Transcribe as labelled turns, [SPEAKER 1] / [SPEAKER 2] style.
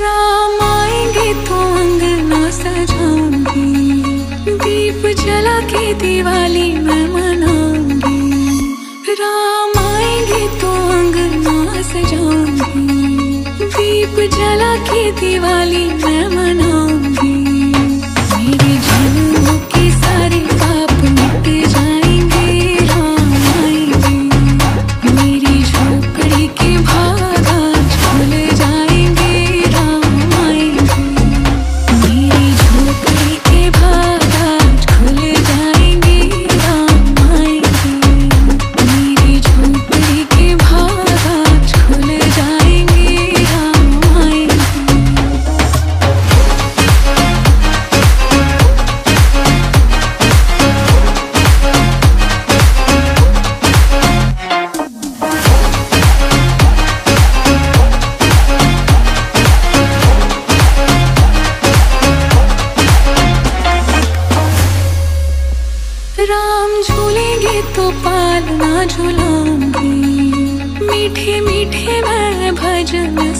[SPEAKER 1] राम आएंगे तो अंगना सजाऊंगी, दीप जला के दिवाली मैं मनाऊंगी। राम आएंगे तो अंगना सजाऊंगी, दीप जला के दिवाली मैं मनाऊंगी। मेरे जन्मों के सारे पाप मिट जाएंगे, राम आएंगे। मेरी झोपड़ी के भाग आज खुल जाएंगे, राम आएंगे। मेरी झोपड़ी के भाग आज खुल जाएंगे, राम आएंगे। मेरी झोपड़ी के भाग आज खुल जाएंगे, राम आएंगे। राम झूलेंगे तो पालना झूलाऊंगी, मीठे मीठे मैं भजन